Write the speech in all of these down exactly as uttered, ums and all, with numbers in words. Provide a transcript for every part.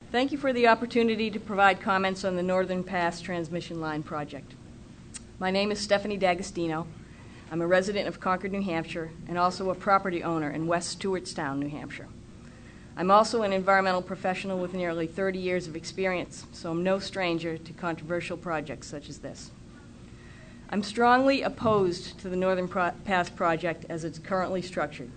Thank you for the opportunity to provide comments on the Northern Pass Transmission Line project. My name is Stephanie D'Agostino. I'm a resident of Concord, New Hampshire, and also a property owner in West Stewartstown, New Hampshire. I'm also an environmental professional with nearly thirty years of experience, so I'm no stranger to controversial projects such as this. I'm strongly opposed to the Northern Pro- Pass project as it's currently structured.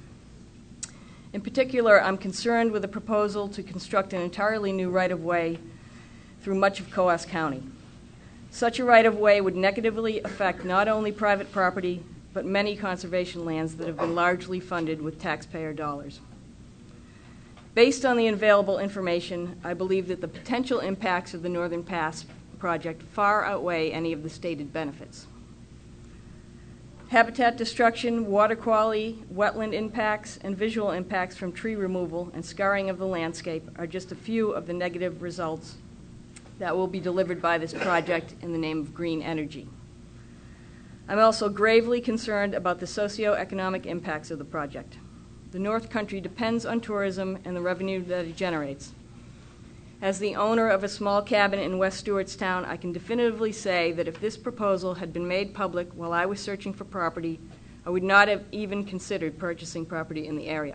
In particular, I'm concerned with the proposal to construct an entirely new right-of-way through much of Coos County. Such a right-of-way would negatively affect not only private property, but many conservation lands that have been largely funded with taxpayer dollars. Based on the available information, I believe that the potential impacts of the Northern Pass project far outweigh any of the stated benefits. Habitat destruction, water quality, wetland impacts, and visual impacts from tree removal and scarring of the landscape are just a few of the negative results that will be delivered by this project in the name of green energy. I'm also gravely concerned about the socioeconomic impacts of the project. The North Country depends on tourism and the revenue that it generates. As the owner of a small cabin in West Stewartstown, I can definitively say that if this proposal had been made public while I was searching for property, I would not have even considered purchasing property in the area.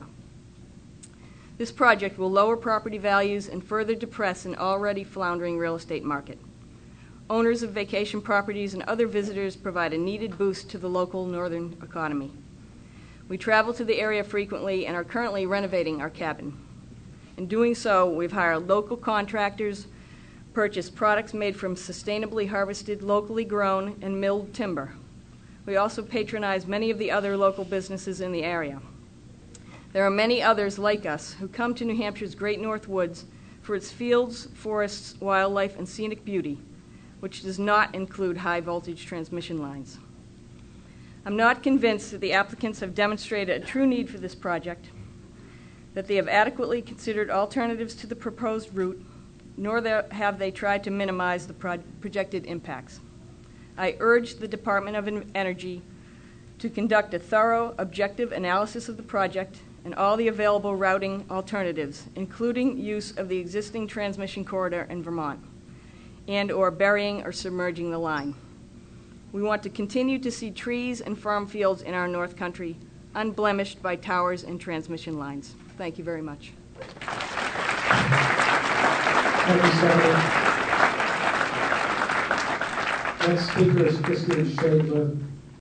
This project will lower property values and further depress an already floundering real estate market. Owners of vacation properties and other visitors provide a needed boost to the local northern economy. We travel to the area frequently and are currently renovating our cabin. In doing so, we've hired local contractors, purchased products made from sustainably harvested, locally grown, and milled timber. We also patronize many of the other local businesses in the area. There are many others like us who come to New Hampshire's Great North Woods for its fields, forests, wildlife, and scenic beauty, which does not include high-voltage transmission lines. I'm not convinced that the applicants have demonstrated a true need for this project, that they have adequately considered alternatives to the proposed route, nor have they tried to minimize the pro- projected impacts. I urge the Department of Energy to conduct a thorough, objective analysis of the project and all the available routing alternatives, including use of the existing transmission corridor in Vermont, and or burying or submerging the line. We want to continue to see trees and farm fields in our North Country, unblemished by towers and transmission lines. Thank you very much. Thank you, Senator. Next speaker is Christine Shadler.